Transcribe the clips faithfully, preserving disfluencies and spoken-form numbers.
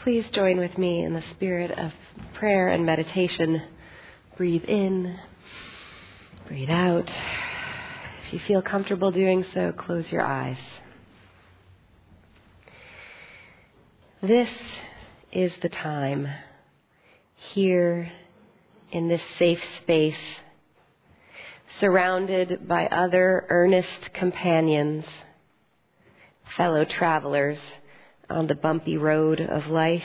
Please join with me in the spirit of prayer and meditation. Breathe in, breathe out. If you feel comfortable doing so, close your eyes. This is the time, here in this safe space, surrounded by other earnest companions, fellow travelers on the bumpy road of life.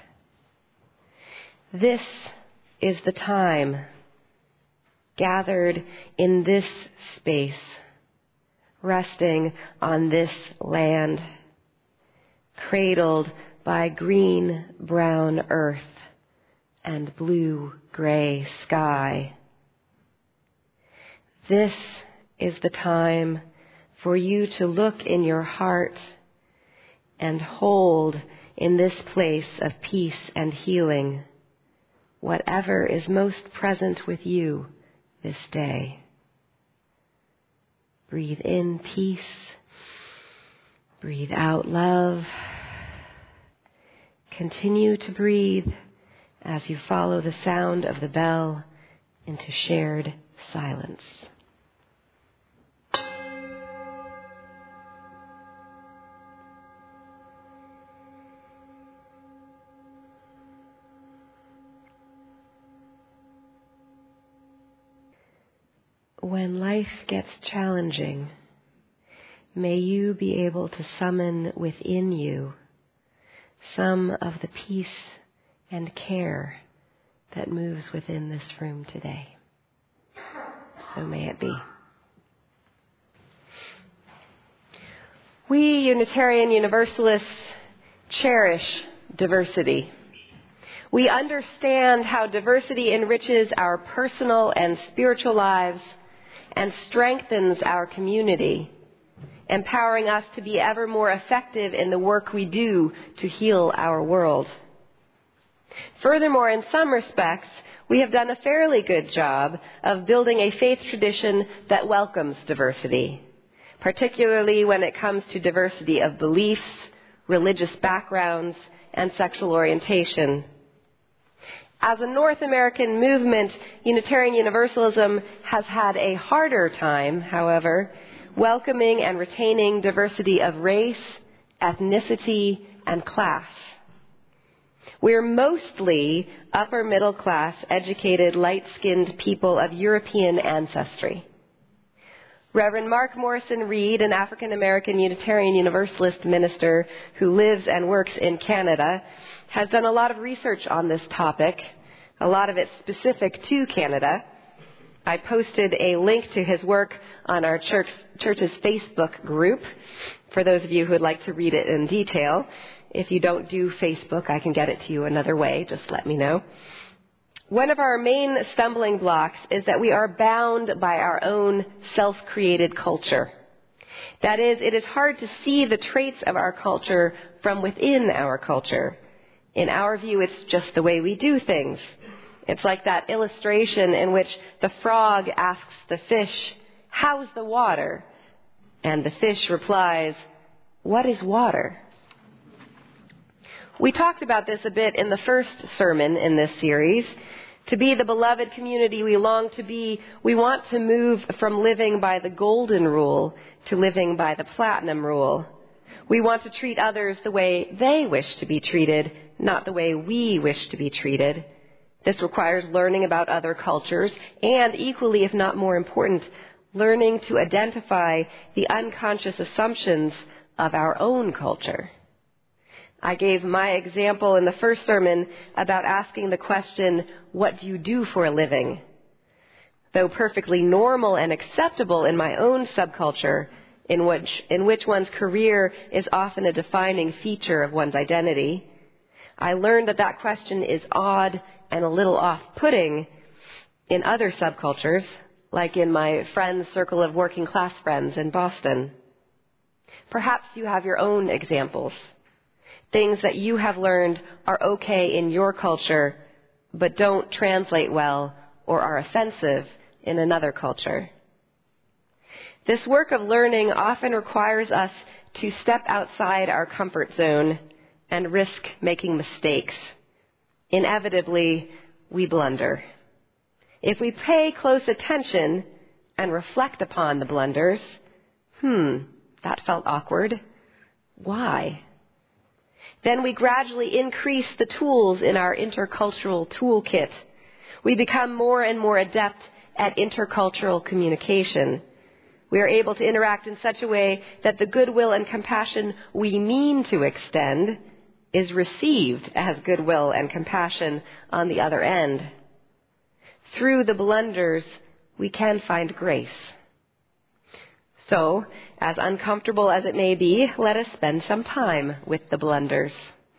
This is the time, gathered in this space, resting on this land, cradled by green-brown earth and blue-gray sky. This is the time for you to look in your heart and hold in this place of peace and healing whatever is most present with you this day. Breathe in peace. Breathe out love. Continue to breathe as you follow the sound of the bell into shared silence. When life gets challenging, may you be able to summon within you some of the peace and care that moves within this room today. So may it be. We Unitarian Universalists cherish diversity. We understand how diversity enriches our personal and spiritual lives and strengthens our community, empowering us to be ever more effective in the work we do to heal our world. Furthermore, in some respects, we have done a fairly good job of building a faith tradition that welcomes diversity, particularly when it comes to diversity of beliefs, religious backgrounds, and sexual orientation. As a North American movement, Unitarian Universalism has had a harder time, however, welcoming and retaining diversity of race, ethnicity, and class. We're mostly upper middle class, educated, light-skinned people of European ancestry. Reverend Mark Morrison Reed, an African-American Unitarian Universalist minister who lives and works in Canada, has done a lot of research on this topic, a lot of it specific to Canada. I posted a link to his work on our church, church's Facebook group for those of you who would like to read it in detail. If you don't do Facebook, I can get it to you another way. Just let me know. One of our main stumbling blocks is that we are bound by our own self-created culture. That is, it is hard to see the traits of our culture from within our culture. In our view, it's just the way we do things. It's like that illustration in which the frog asks the fish, "How's the water?" And the fish replies, "What is water?" We talked about this a bit in the first sermon in this series. To be the beloved community we long to be, we want to move from living by the golden rule to living by the platinum rule. We want to treat others the way they wish to be treated, not the way we wish to be treated. This requires learning about other cultures and, equally if not more important, learning to identify the unconscious assumptions of our own culture. I gave my example in the first sermon about asking the question, "What do you do for a living?" Though perfectly normal and acceptable in my own subculture, in which, in which one's career is often a defining feature of one's identity, I learned that that question is odd and a little off-putting in other subcultures, like in my friend's circle of working-class friends in Boston. Perhaps you have your own examples. Things that you have learned are okay in your culture, but don't translate well or are offensive in another culture. This work of learning often requires us to step outside our comfort zone and risk making mistakes. Inevitably, we blunder. If we pay close attention and reflect upon the blunders, hmm, that felt awkward. Why? Then we gradually increase the tools in our intercultural toolkit. We become more and more adept at intercultural communication. We are able to interact in such a way that the goodwill and compassion we mean to extend is received as goodwill and compassion on the other end. Through the blunders, we can find grace. So, as uncomfortable as it may be, let us spend some time with the blunders.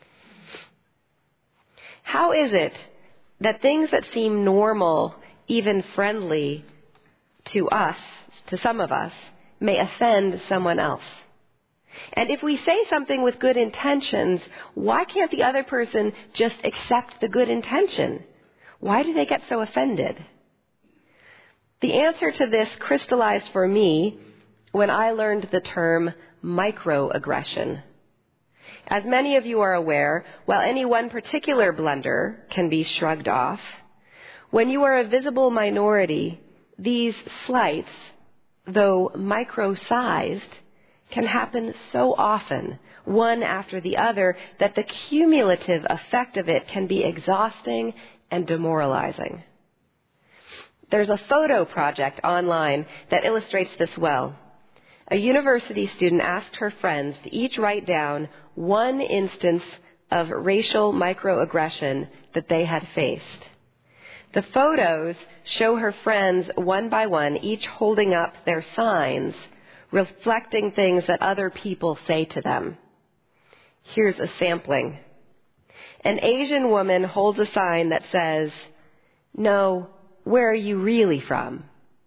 How is it that things that seem normal, even friendly to us, to some of us, may offend someone else? And if we say something with good intentions, why can't the other person just accept the good intention? Why do they get so offended? The answer to this crystallized for me when I learned the term microaggression. As many of you are aware, while any one particular blunder can be shrugged off, when you are a visible minority, these slights, though micro-sized, can happen so often, one after the other, that the cumulative effect of it can be exhausting and demoralizing. There's a photo project online that illustrates this well. A university student asked her friends to each write down one instance of racial microaggression that they had faced. The photos show her friends one by one, each holding up their signs, reflecting things that other people say to them. Here's a sampling. An Asian woman holds a sign that says, "No, where are you really from?"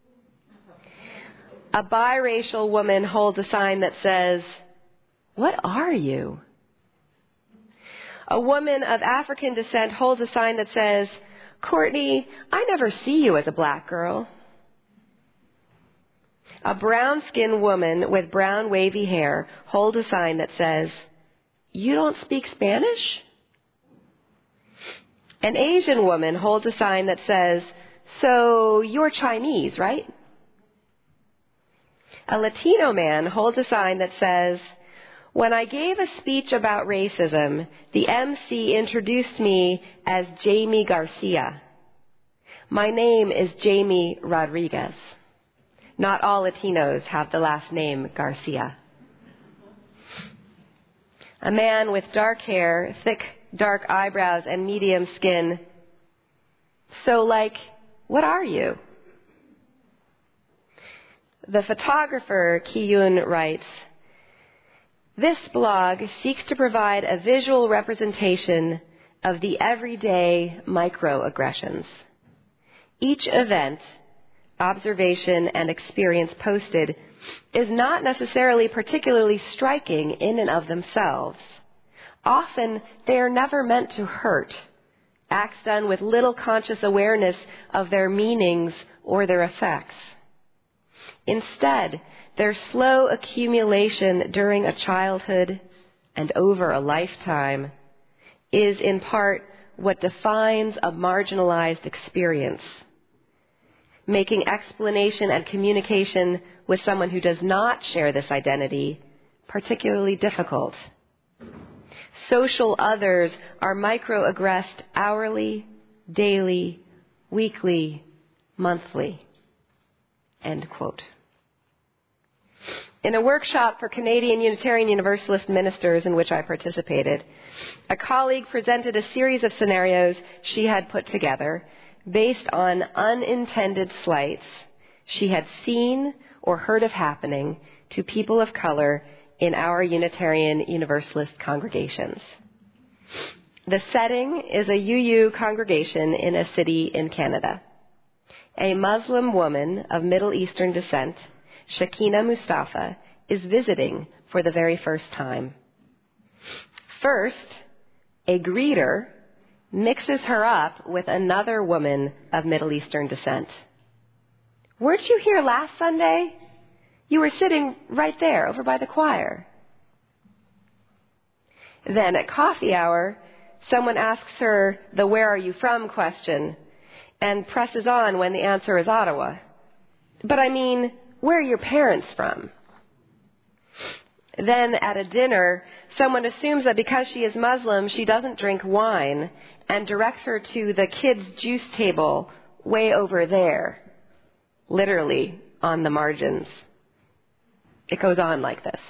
A biracial woman holds a sign that says, "What are you?" A woman of African descent holds a sign that says, "Courtney, I never see you as a black girl." A brown-skinned woman with brown wavy hair holds a sign that says, "You don't speak Spanish?" An Asian woman holds a sign that says, "So you're Chinese, right?" A Latino man holds a sign that says, "When I gave a speech about racism, the M C introduced me as Jamie Garcia. My name is Jamie Rodriguez." Not all Latinos have the last name Garcia. A man with dark hair, thick, dark eyebrows, and medium skin. "So, like, what are you?" The photographer Ki-Yoon writes, "This blog seeks to provide a visual representation of the everyday microaggressions. Each event, observation, and experience posted is not necessarily particularly striking in and of themselves. Often, they are never meant to hurt, acts done with little conscious awareness of their meanings or their effects. Instead, their slow accumulation during a childhood and over a lifetime is in part what defines a marginalized experience, making explanation and communication with someone who does not share this identity particularly difficult. Social others are microaggressed hourly, daily, weekly, monthly." End quote. In a workshop for Canadian Unitarian Universalist ministers in which I participated, a colleague presented a series of scenarios she had put together based on unintended slights she had seen or heard of happening to people of color in our Unitarian Universalist congregations. The setting is a U U congregation in a city in Canada. A Muslim woman of Middle Eastern descent, Shakina Mustafa, is visiting for the very first time. First, a greeter mixes her up with another woman of Middle Eastern descent. "Weren't you here last Sunday? You were sitting right there over by the choir." Then at coffee hour, someone asks her the where are you from question and presses on when the answer is Ottawa. But I mean, where are your parents from? Then at a dinner, someone assumes that because she is Muslim, she doesn't drink wine and directs her to the kids' juice table way over there, literally on the margins. It goes on like this.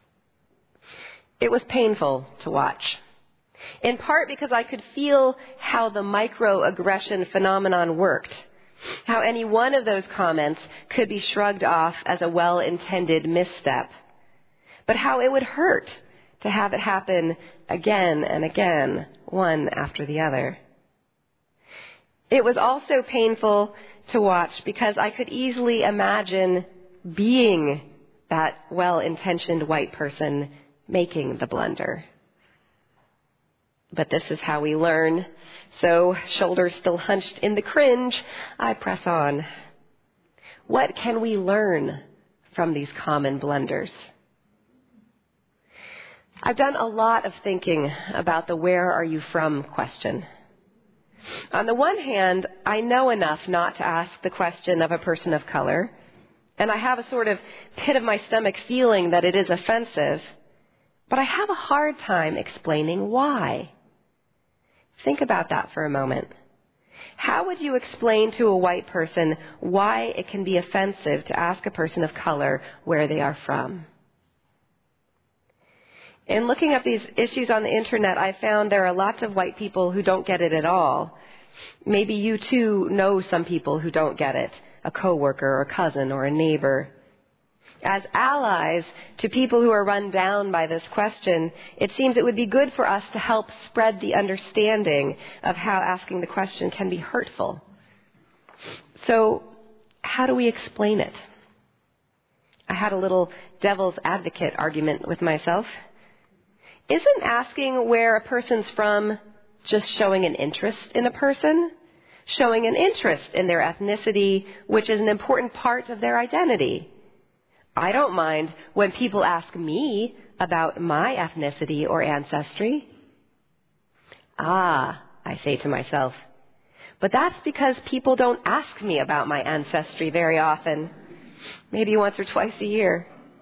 It was painful to watch, in part because I could feel how the microaggression phenomenon worked, how any one of those comments could be shrugged off as a well-intended misstep, but how it would hurt to have it happen again and again, one after the other. It was also painful to watch because I could easily imagine being that well-intentioned white person making the blunder. But this is how we learn. So, shoulders still hunched in the cringe, I press on. What can we learn from these common blunders? I've done a lot of thinking about the where are you from question. On the one hand, I know enough not to ask the question of a person of color, and I have a sort of pit of my stomach feeling that it is offensive, but I have a hard time explaining why. Think about that for a moment. How would you explain to a white person why it can be offensive to ask a person of color where they are from? In looking up these issues on the internet, I found there are lots of white people who don't get it at all. Maybe you too know some people who don't get it, a coworker or a cousin or a neighbor. As allies to people who are run down by this question, it seems it would be good for us to help spread the understanding of how asking the question can be hurtful. So, how do we explain it? I had a little devil's advocate argument with myself. Isn't asking where a person's from just showing an interest in a person? Showing an interest in their ethnicity, which is an important part of their identity. I don't mind when people ask me about my ethnicity or ancestry. Ah, I say to myself, but that's because people don't ask me about my ancestry very often, maybe once or twice a year.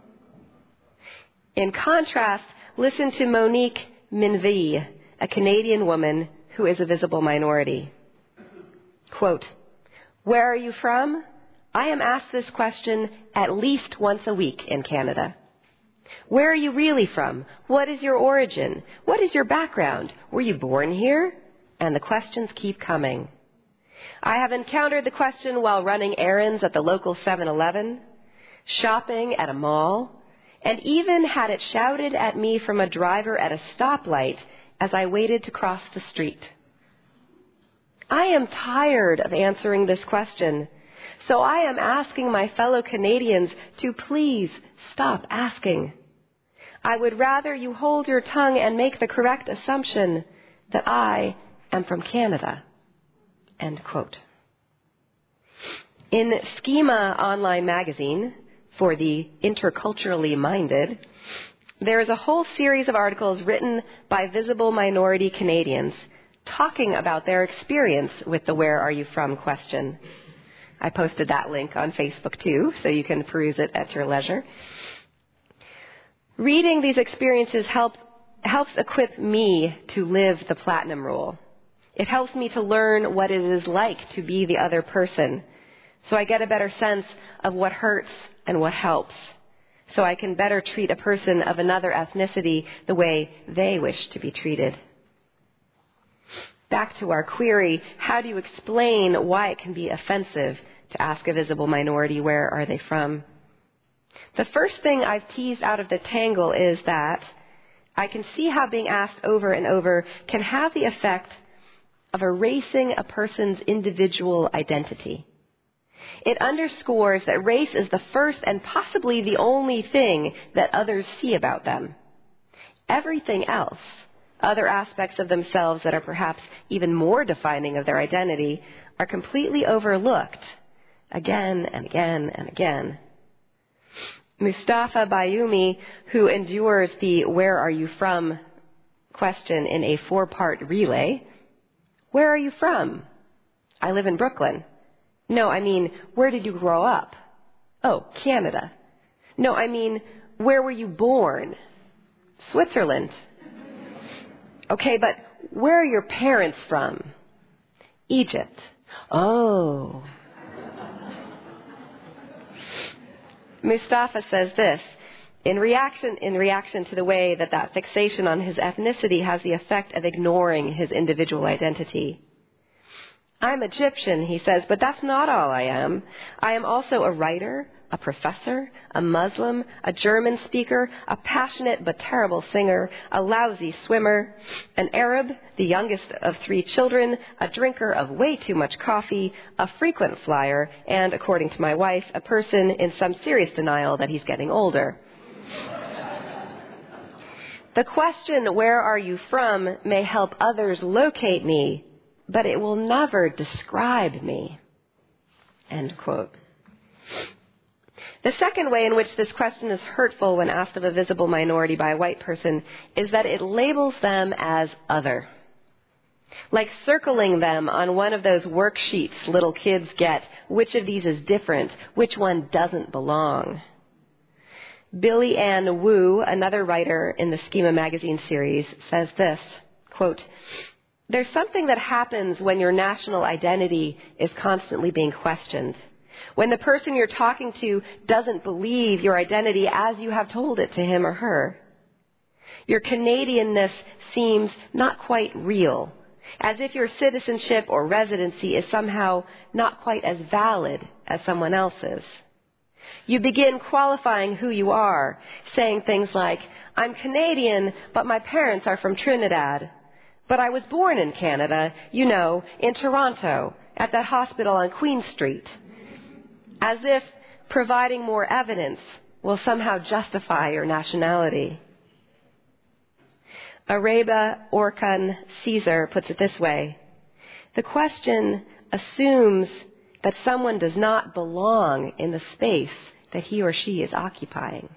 In contrast, listen to Monique Minvie, a Canadian woman who is a visible minority. Quote, where are you from? I am asked this question at least once a week in Canada. Where are you really from? What is your origin? What is your background? Were you born here? And the questions keep coming. I have encountered the question while running errands at the local seven eleven, shopping at a mall, and even had it shouted at me from a driver at a stoplight as I waited to cross the street. I am tired of answering this question. So I am asking my fellow Canadians to please stop asking. I would rather you hold your tongue and make the correct assumption that I am from Canada. End quote. In Schema Online magazine, for the interculturally minded, there is a whole series of articles written by visible minority Canadians talking about their experience with the where are you from question. I posted that link on Facebook too, so you can peruse it at your leisure. Reading these experiences help, helps equip me to live the Platinum Rule. It helps me to learn what it is like to be the other person, so I get a better sense of what hurts and what helps, so I can better treat a person of another ethnicity the way they wish to be treated. Back to our query, how do you explain why it can be offensive to ask a visible minority where are they from? The first thing I've teased out of the tangle is that I can see how being asked over and over can have the effect of erasing a person's individual identity. It underscores that race is the first and possibly the only thing that others see about them. Everything else, other aspects of themselves that are perhaps even more defining of their identity, are completely overlooked again and again and again. Mustafa Bayoumi, who endures the where are you from question in a four-part relay. Where are you from? I live in Brooklyn. No, I mean, where did you grow up? Oh, Canada. No, I mean, where were you born? Switzerland. Okay, but where are your parents from? Egypt. Oh. Mustafa says this, in reaction, in reaction to the way that that fixation on his ethnicity has the effect of ignoring his individual identity. I'm Egyptian, he says, but that's not all I am. I am also a writer, a professor, a Muslim, a German speaker, a passionate but terrible singer, a lousy swimmer, an Arab, the youngest of three children, a drinker of way too much coffee, a frequent flyer, and, according to my wife, a person in some serious denial that he's getting older. The question, where are you from, may help others locate me, but it will never describe me. End quote. The second way in which this question is hurtful when asked of a visible minority by a white person is that it labels them as other. Like circling them on one of those worksheets little kids get, which of these is different, which one doesn't belong. Billy Ann Wu, another writer in the Schema magazine series, says this, quote, there's something that happens when your national identity is constantly being questioned. When the person you're talking to doesn't believe your identity as you have told it to him or her. Your Canadianness seems not quite real, as if your citizenship or residency is somehow not quite as valid as someone else's. You begin qualifying who you are, saying things like, I'm Canadian, but my parents are from Trinidad. But I was born in Canada, you know, in Toronto, at that hospital on Queen Street. As if providing more evidence will somehow justify your nationality. Areba Orkan Caesar puts it this way. The question assumes that someone does not belong in the space that he or she is occupying.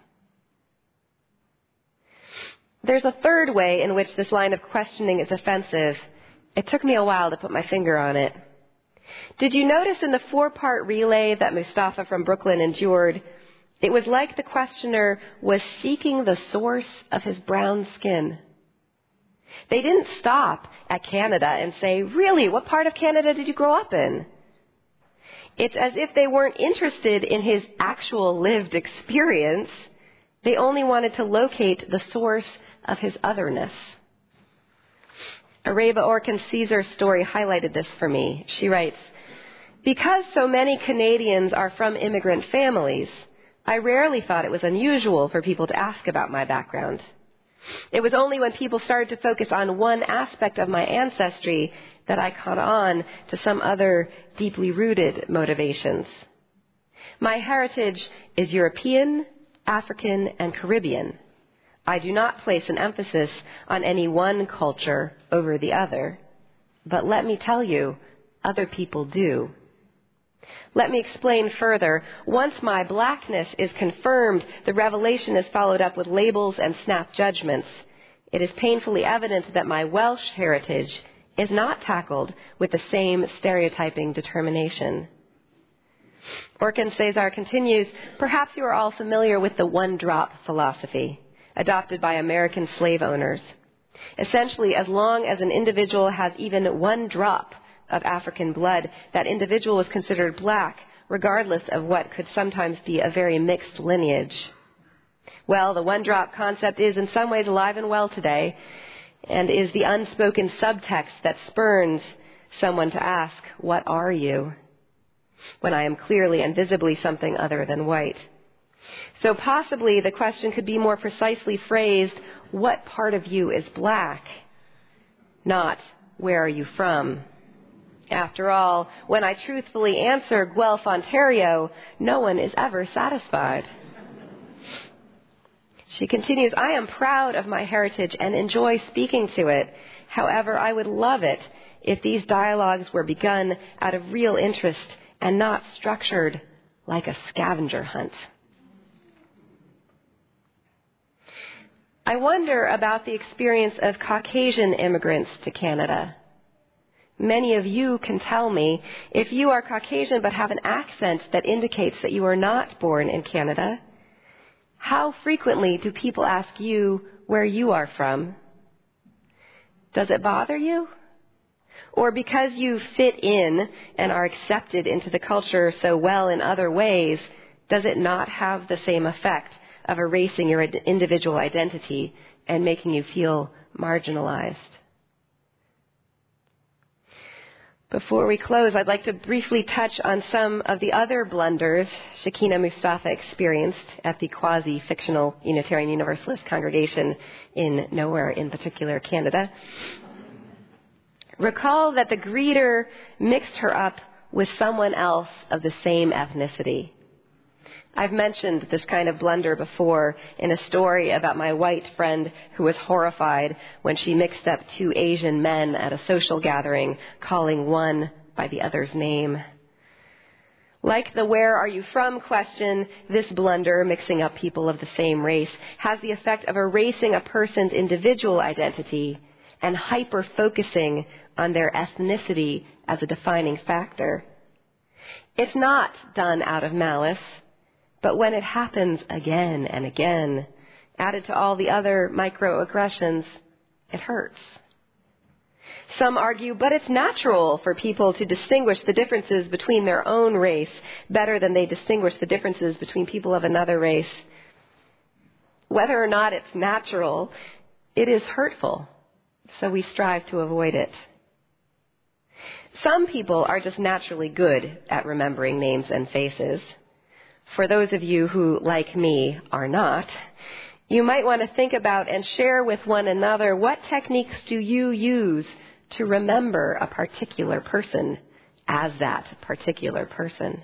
There's a third way in which this line of questioning is offensive. It took me a while to put my finger on it. Did you notice in the four-part relay that Mustafa from Brooklyn endured, it was like the questioner was seeking the source of his brown skin. They didn't stop at Canada and say, really, what part of Canada did you grow up in? It's as if they weren't interested in his actual lived experience. They only wanted to locate the source of his otherness. Areba Orkan Caesar's story highlighted this for me. She writes, because so many Canadians are from immigrant families, I rarely thought it was unusual for people to ask about my background. It was only when people started to focus on one aspect of my ancestry that I caught on to some other deeply rooted motivations. My heritage is European, African, and Caribbean. I do not place an emphasis on any one culture over the other. But let me tell you, other people do. Let me explain further. Once my blackness is confirmed, the revelation is followed up with labels and snap judgments. It is painfully evident that my Welsh heritage is not tackled with the same stereotyping determination. Orkan Caesar continues, perhaps you are all familiar with the one-drop philosophy, adopted by American slave owners. Essentially, as long as an individual has even one drop of African blood, that individual is considered black, regardless of what could sometimes be a very mixed lineage. Well, the one-drop concept is in some ways alive and well today, and is the unspoken subtext that spurns someone to ask, what are you? When I am clearly and visibly something other than white. So possibly the question could be more precisely phrased, what part of you is black? Not, where are you from? After all, when I truthfully answer Guelph, Ontario, no one is ever satisfied. She continues, I am proud of my heritage and enjoy speaking to it. However, I would love it if these dialogues were begun out of real interest and not structured like a scavenger hunt. I wonder about the experience of Caucasian immigrants to Canada. Many of you can tell me if you are Caucasian but have an accent that indicates that you are not born in Canada. How frequently do people ask you where you are from? Does it bother you? Or because you fit in and are accepted into the culture so well in other ways, does it not have the same effect of erasing your individual identity and making you feel marginalized? Before we close, I'd like to briefly touch on some of the other blunders Shekinah Mustafa experienced at the quasi-fictional Unitarian Universalist congregation in nowhere in particular Canada. Recall that the greeter mixed her up with someone else of the same ethnicity. I've mentioned this kind of blunder before in a story about my white friend who was horrified when she mixed up two Asian men at a social gathering, calling one by the other's name. Like the where are you from question, this blunder, mixing up people of the same race, has the effect of erasing a person's individual identity and hyper-focusing on their ethnicity as a defining factor. It's not done out of malice, but when it happens again and again, added to all the other microaggressions, it hurts. Some argue, but it's natural for people to distinguish the differences between their own race better than they distinguish the differences between people of another race. Whether or not it's natural, it is hurtful, so we strive to avoid it. Some people are just naturally good at remembering names and faces. For those of you who, like me, are not, you might want to think about and share with one another what techniques do you use to remember a particular person as that particular person.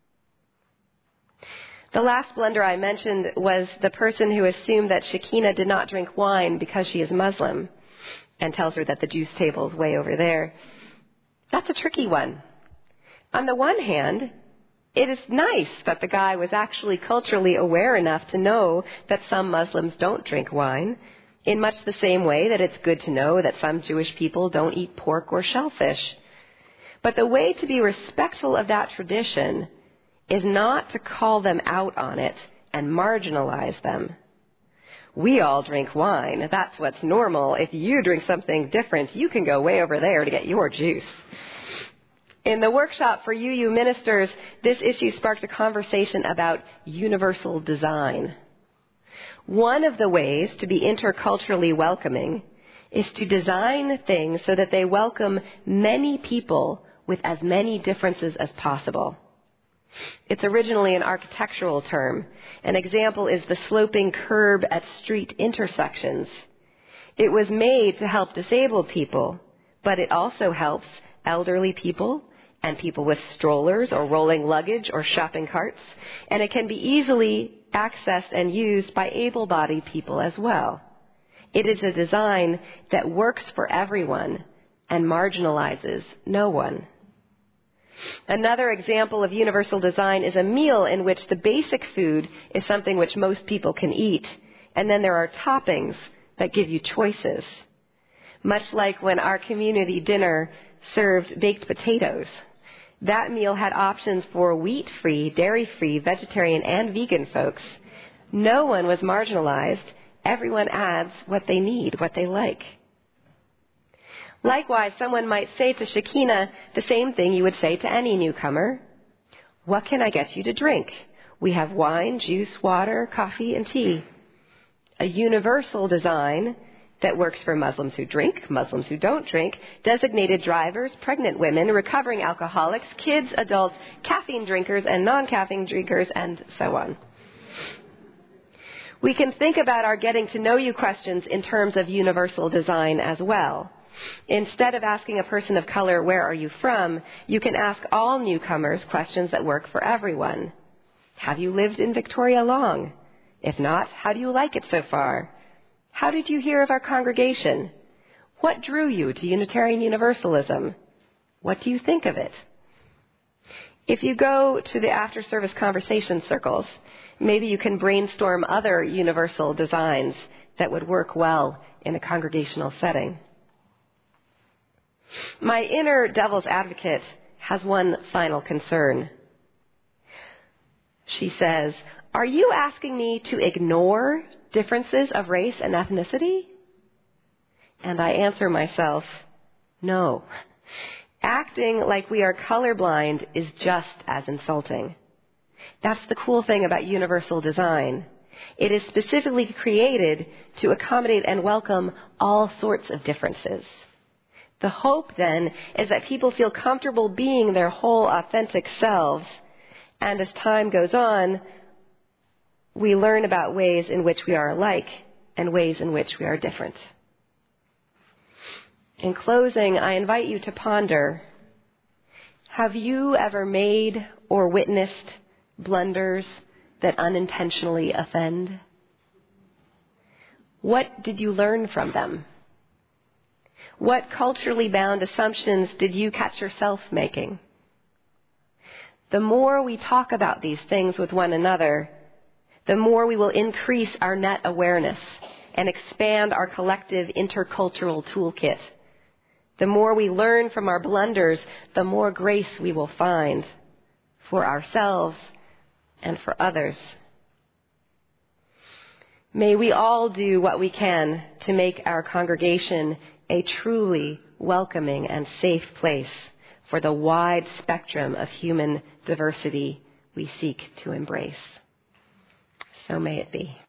The last blunder I mentioned was the person who assumed that Shekinah did not drink wine because she is Muslim and tells her that the juice table is way over there. That's a tricky one. On the one hand, it is nice that the guy was actually culturally aware enough to know that some Muslims don't drink wine, in much the same way that it's good to know that some Jewish people don't eat pork or shellfish. But the way to be respectful of that tradition is not to call them out on it and marginalize them. We all drink wine. That's what's normal. If you drink something different, you can go way over there to get your juice. In the workshop for U U ministers, this issue sparked a conversation about universal design. One of the ways to be interculturally welcoming is to design things so that they welcome many people with as many differences as possible. It's originally an architectural term. An example is the sloping curb at street intersections. It was made to help disabled people, but it also helps elderly people and people with strollers or rolling luggage or shopping carts, and it can be easily accessed and used by able-bodied people as well. It is a design that works for everyone and marginalizes no one. Another example of universal design is a meal in which the basic food is something which most people can eat, and then there are toppings that give you choices. Much like when our community dinner served baked potatoes. That meal had options for wheat-free, dairy-free, vegetarian, and vegan folks. No one was marginalized. Everyone adds what they need, what they like. Likewise, someone might say to Shekinah the same thing you would say to any newcomer. What can I get you to drink? We have wine, juice, water, coffee, and tea. A universal design that works for Muslims who drink, Muslims who don't drink, designated drivers, pregnant women, recovering alcoholics, kids, adults, caffeine drinkers, and non-caffeine drinkers, and so on. We can think about our getting to know you questions in terms of universal design as well. Instead of asking a person of color, where are you from, you can ask all newcomers questions that work for everyone. Have you lived in Victoria long? If not, how do you like it so far? How did you hear of our congregation? What drew you to Unitarian Universalism? What do you think of it? If you go to the after-service conversation circles, maybe you can brainstorm other universal designs that would work well in a congregational setting. My inner devil's advocate has one final concern. She says, "Are you asking me to ignore differences of race and ethnicity?" And I answer myself, no. Acting like we are colorblind is just as insulting. That's the cool thing about universal design. It is specifically created to accommodate and welcome all sorts of differences. The hope, then, is that people feel comfortable being their whole authentic selves, and as time goes on, we learn about ways in which we are alike and ways in which we are different. In closing, I invite you to ponder, have you ever made or witnessed blunders that unintentionally offend? What did you learn from them? What culturally bound assumptions did you catch yourself making? The more we talk about these things with one another, the more we will increase our net awareness and expand our collective intercultural toolkit. The more we learn from our blunders, the more grace we will find for ourselves and for others. May we all do what we can to make our congregation a truly welcoming and safe place for the wide spectrum of human diversity we seek to embrace. So may it be.